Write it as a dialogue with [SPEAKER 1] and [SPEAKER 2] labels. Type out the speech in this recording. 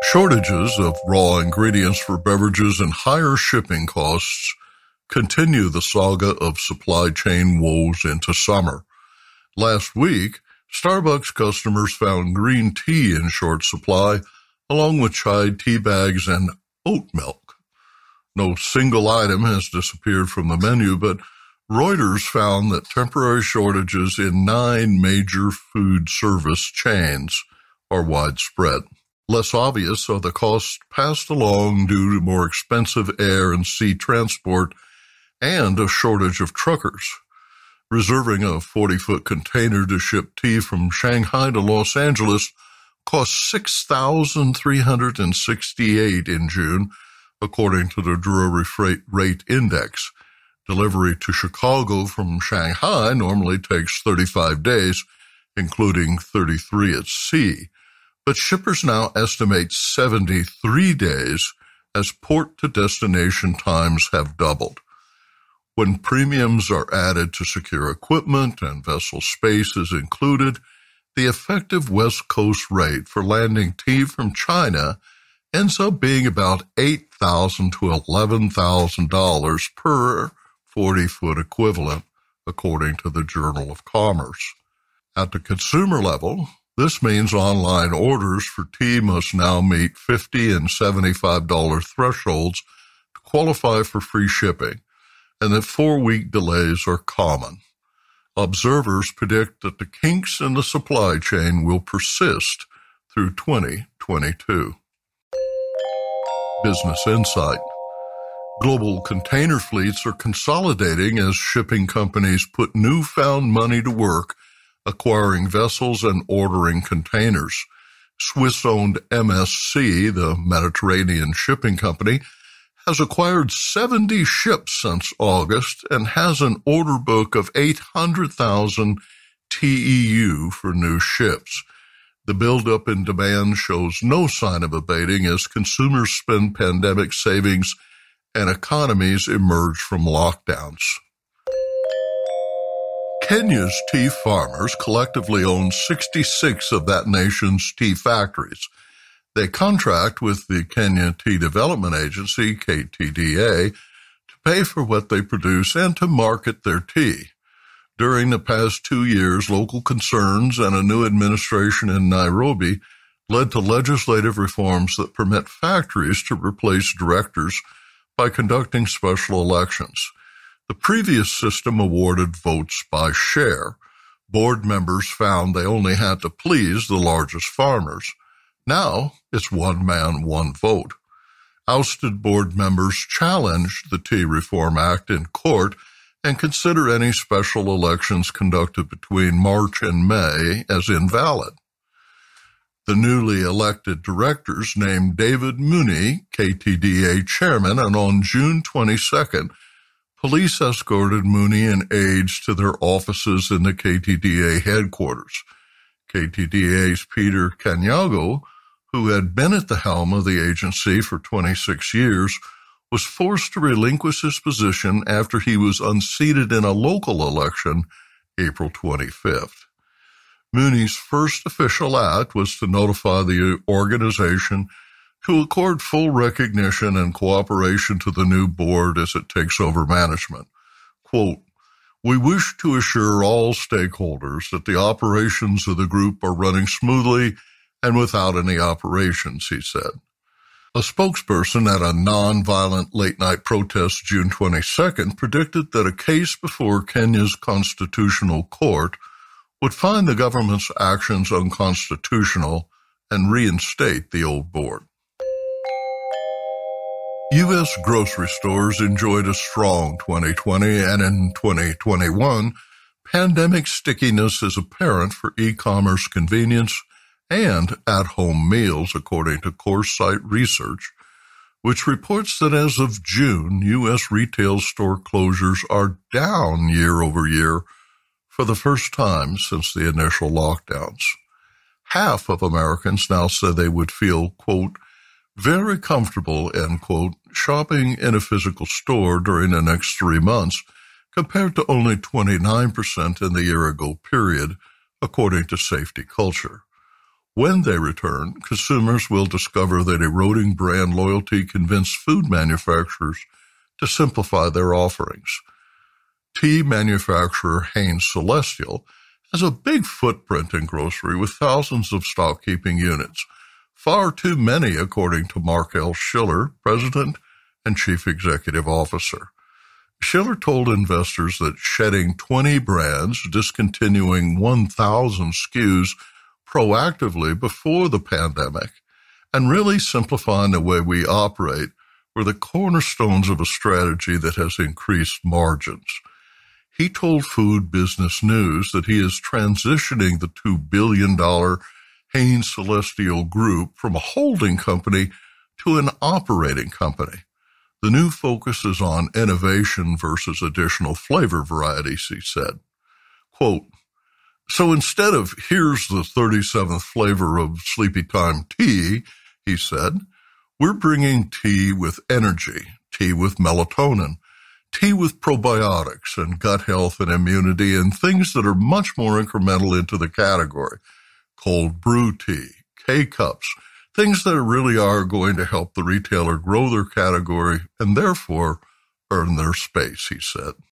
[SPEAKER 1] Shortages of raw ingredients for beverages and higher shipping costs continue the saga of supply chain woes into summer. Last week, Starbucks customers found green tea in short supply, along with chai tea bags and oat milk. No single item has disappeared from the menu, but Reuters found that temporary shortages in 9 major food service chains are widespread. Less obvious are the costs passed along due to more expensive air and sea transport and a shortage of truckers. Reserving a 40-foot container to ship tea from Shanghai to Los Angeles cost $6,368 in June, according to the Drewry Freight Rate Index. Delivery to Chicago from Shanghai normally takes 35 days, including 33 at sea. But shippers now estimate 73 days as port-to-destination times have doubled. When premiums are added to secure equipment and vessel space is included, the effective West Coast rate for landing tea from China ends up being about $8,000 to $11,000 per 40-foot equivalent, according to the Journal of Commerce. At the consumer level, this means online orders for tea must now meet $50 and $75 thresholds to qualify for free shipping, and that 4-week delays are common. Observers predict that the kinks in the supply chain will persist through 2022. Business Insight. Global container fleets are consolidating as shipping companies put newfound money to work acquiring vessels and ordering containers. Swiss-owned MSC, the Mediterranean Shipping Company, has acquired 70 ships since August and has an order book of 800,000 TEU for new ships. The buildup in demand shows no sign of abating as consumers spend pandemic savings and economies emerge from lockdowns. Kenya's tea farmers collectively own 66 of that nation's tea factories. They contract with the Kenya Tea Development Agency, KTDA, to pay for what they produce and to market their tea. During the past 2 years, local concerns and a new administration in Nairobi led to legislative reforms that permit factories to replace directors by conducting special elections. The previous system awarded votes by share. Board members found they only had to please the largest farmers. Now it's one man, one vote. Ousted board members challenged the Tea Reform Act in court and consider any special elections conducted between March and May as invalid. The newly elected directors named David Mooney, KTDA chairman, and on June 22nd, police escorted Mooney and aides to their offices in the KTDA headquarters. KTDA's Peter Kanyago, who had been at the helm of the agency for 26 years, was forced to relinquish his position after he was unseated in a local election April 25th. Mooney's first official act was to notify the organization to accord full recognition and cooperation to the new board as it takes over management. Quote, "We wish to assure all stakeholders that the operations of the group are running smoothly and without any operations," he said. A spokesperson at a non-violent late-night protest June 22nd predicted that a case before Kenya's Constitutional Court would find the government's actions unconstitutional and reinstate the old board. U.S. grocery stores enjoyed a strong 2020, and in 2021, pandemic stickiness is apparent for e-commerce convenience and at-home meals, according to CoreSite Research, which reports that as of June, U.S. retail store closures are down year over year for the first time since the initial lockdowns. Half of Americans now say they would feel, quote, very comfortable, end quote, shopping in a physical store during the next 3 months, compared to only 29% in the year-ago period, according to Safety Culture. When they return, consumers will discover that eroding brand loyalty convinced food manufacturers to simplify their offerings. Tea manufacturer Hain Celestial has a big footprint in grocery with thousands of stock-keeping units, far too many according to Mark L. Schiller, President and Chief Executive Officer. Schiller told investors that shedding 20 brands, discontinuing 1,000 SKUs proactively before the pandemic, and really simplifying the way we operate were the cornerstones of a strategy that has increased margins. He told Food Business News that he is transitioning the $2 billion Hain Celestial Group from a holding company to an operating company. The new focus is on innovation versus additional flavor varieties, he said. Quote, so instead of here's the 37th flavor of Sleepy Time tea, he said, we're bringing tea with energy, tea with melatonin, tea with probiotics and gut health and immunity and things that are much more incremental into the category. Cold brew tea, K-cups, things that really are going to help the retailer grow their category and therefore earn their space, he said.